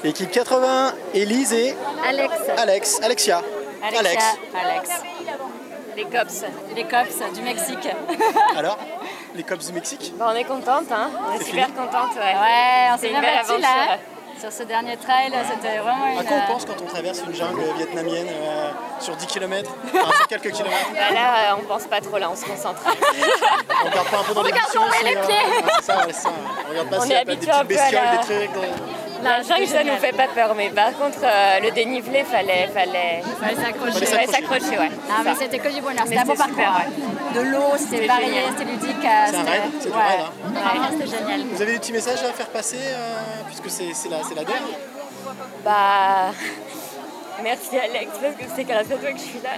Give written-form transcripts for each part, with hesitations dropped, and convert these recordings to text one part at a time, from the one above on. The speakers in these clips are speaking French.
Équipe 80, Élise et Alexia. Alex. Les cops du Mexique. Alors, les cops du Mexique? On est contente, hein. On est super contente. Ouais, on s'est bien belle battu là. Sur ce dernier trail, c'était vraiment une... À quoi on pense quand on traverse une jungle vietnamienne sur 10 km, enfin, sur quelques kilomètres? Là, on pense pas trop, là, on se concentre. On regarde pas un peu dans l'émission aussi, les pieds. C'est ça. On regarde pas On s'il est y a des habitué petites un peu à bestioles, la- des trucs. La jungle, ça nous fait pas peur, mais par contre, le dénivelé, fallait s'accrocher, ouais. Ah, mais c'était que du bonheur, c'était Mais un beau c'était super, parcours. De l'eau, c'était varié, c'était ludique. C'est un raid, c'est du raid. Vraiment, c'était génial. Vous avez des petits messages à faire passer, puisque c'est la DER? Bah, merci Alex, parce que c'est grâce à toi que je suis là.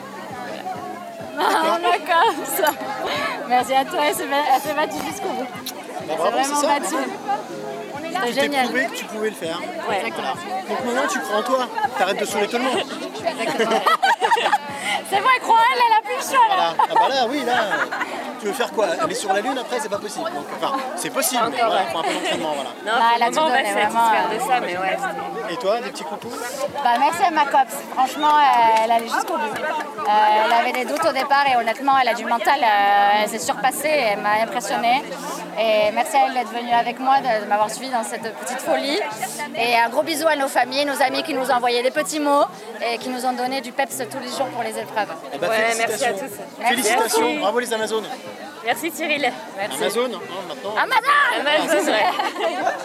Ah, d'accord. Merci à toi, elle s'est battue jusqu'au bout. Bah, bravo, C'est vraiment c'est ça. battu. Tu C'était t'es génial. prouvé que tu pouvais le faire. Ouais. Exactement. Donc maintenant, tu crois en toi. T'arrêtes de saouler tout le monde. C'est bon, elle croit elle a plus le choix là. Voilà. Ah bah là, oui, là. Tu veux faire quoi? Aller sur la Lune après, c'est pas possible. Donc, enfin, c'est possible, mais voilà, il faut un peu d'entraînement. Voilà. Non, elle a pour le moment, tout on va se donné, satisfaire vraiment. de ça, mais ouais. Et toi, des petits coucous? Bah, merci à ma copse. Franchement, elle allait jusqu'au bout. Elle avait des doutes au départ et honnêtement, elle a du mental. Elle s'est surpassée, elle m'a impressionnée. Et merci à elle d'être venue avec moi, de m'avoir suivi dans cette petite folie. Et un gros bisou à nos familles, nos amis qui nous ont envoyé des petits mots et qui nous ont donné du peps tous les jours pour les épreuves. Eh ben, Ouais, félicitations. merci à tous. Félicitations, Merci. bravo les Amazones. Merci Cyril. Merci. Amazon, hein, maintenant. Amazon Amazon, ouais.